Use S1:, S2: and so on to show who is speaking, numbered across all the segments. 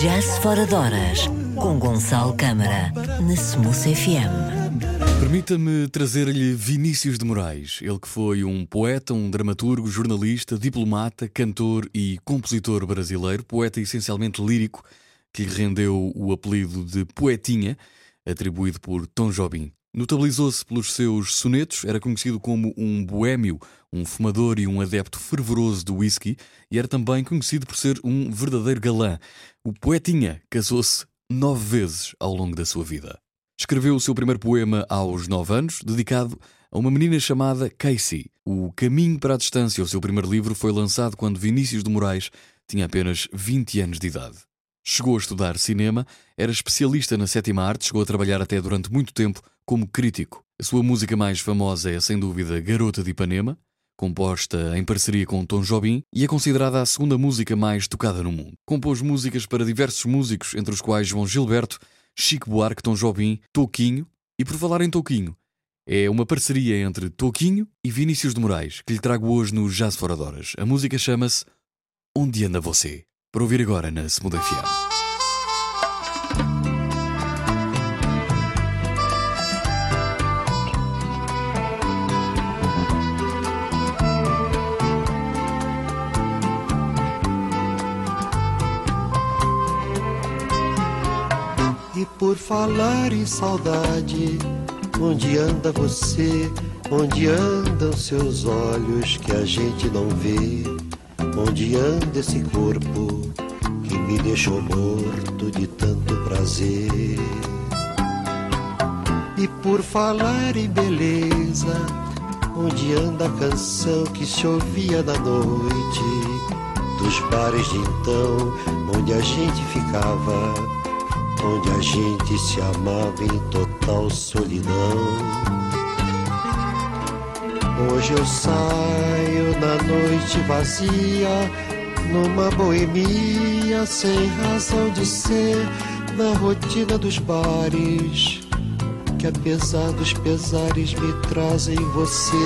S1: Jazz Fora de Horas, com Gonçalo Câmara, na Smooth FM.
S2: Permita-me trazer-lhe Vinícius de Moraes, ele que foi um poeta, um dramaturgo, jornalista, diplomata, cantor e compositor brasileiro, poeta essencialmente lírico, que lhe rendeu o apelido de Poetinha, atribuído por Tom Jobim. Notabilizou-se pelos seus sonetos, era conhecido como um boémio, um fumador e um adepto fervoroso do whisky, e era também conhecido por ser um verdadeiro galã. O Poetinha casou-se 9 vezes ao longo da sua vida. Escreveu o seu primeiro poema aos 9 anos, dedicado a uma menina chamada Casey. O Caminho para a Distância, o seu primeiro livro, foi lançado quando Vinícius de Moraes tinha apenas 20 anos de idade. Chegou a estudar cinema, era especialista na sétima arte, chegou a trabalhar até durante muito tempo como crítico. A sua música mais famosa é, sem dúvida, Garota de Ipanema, composta em parceria com Tom Jobim, e é considerada a segunda música mais tocada no mundo. Compôs músicas para diversos músicos, entre os quais João Gilberto, Chico Buarque, Tom Jobim, Toquinho, e por falar em Toquinho, é uma parceria entre Toquinho e Vinícius de Moraes, que lhe trago hoje no Jazz Fora de Horas. A música chama-se Onde Anda Você? Para ouvir agora na Smooth FM.
S3: E por falar em saudade, onde anda você? Onde andam seus olhos que a gente não vê? Onde anda esse corpo que me deixou morto de tanto prazer? E por falar em beleza, onde anda a canção que se ouvia na noite dos bares de então, onde a gente ficava, onde a gente se amava em total solidão? Hoje eu saio na noite vazia, numa boemia sem razão de ser, na rotina dos bares, que apesar dos pesares me trazem você.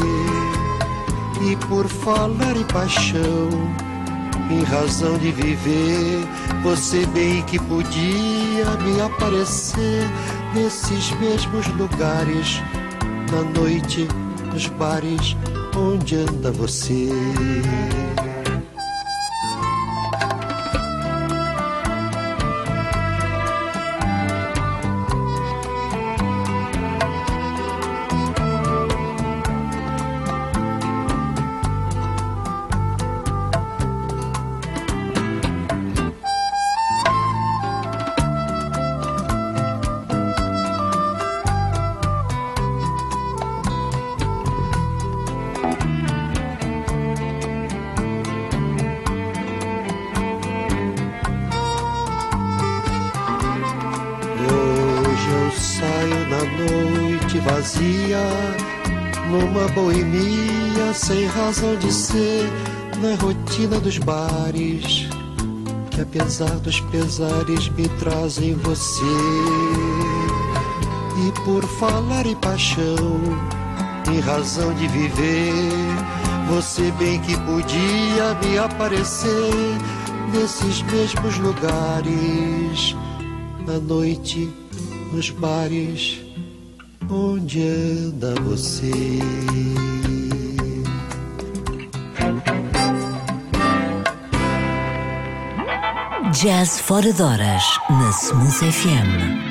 S3: E por falar em paixão, em razão de viver, você bem que podia me aparecer nesses mesmos lugares, na noite, nos bares, onde anda você? Vazia, numa boemia sem razão de ser, na rotina dos bares, que apesar dos pesares me trazem você. E por falar em paixão, em razão de viver, você bem que podia me aparecer nesses mesmos lugares, na noite, nos bares, onde anda você?
S1: Jazz Fora de Horas, na Smooth FM.